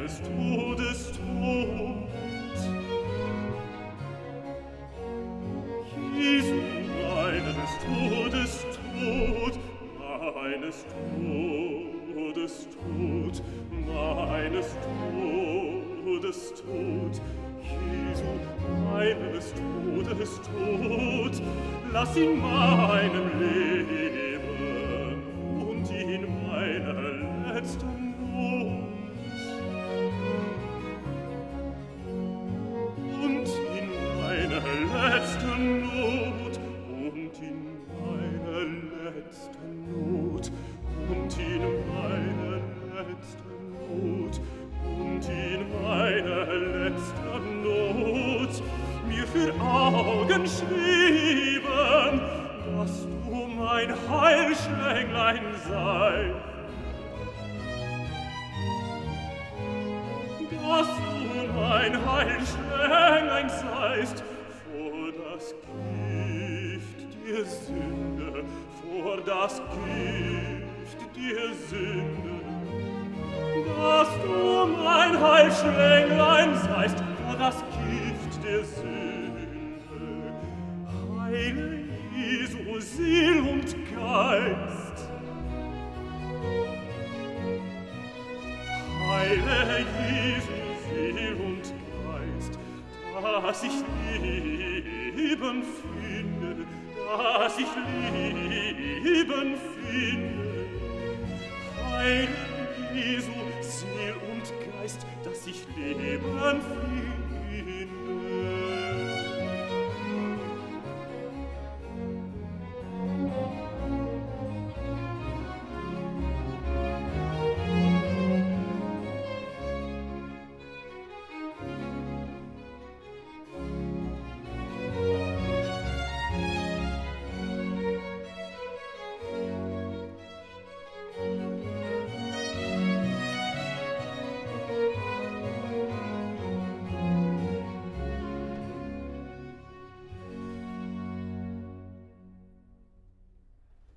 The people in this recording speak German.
meines Todes Tod. Jesu, meines Todes Tod, meines Todes Tod, meines Todes Tod. Jesu, meines Todes Tod, lass in meinem Leben und in meiner letzten Not und in meiner letzten Not und in meiner letzten Not und in meiner letzten Not und in meiner letzten Not mir für Augen schrieben, dass du mein Heilschlänglein sei, dass du mein Heilschlänglein seist, vor das Gift der Sünde, vor das Gift der Sünde, dass du mein Heilschlänglein seist, vor das Gift der Sünde. Heile Jesu, Seel und Geist, heile Jesu, Seel und Geist, dass ich Leben finde, dass ich Leben finde. Heile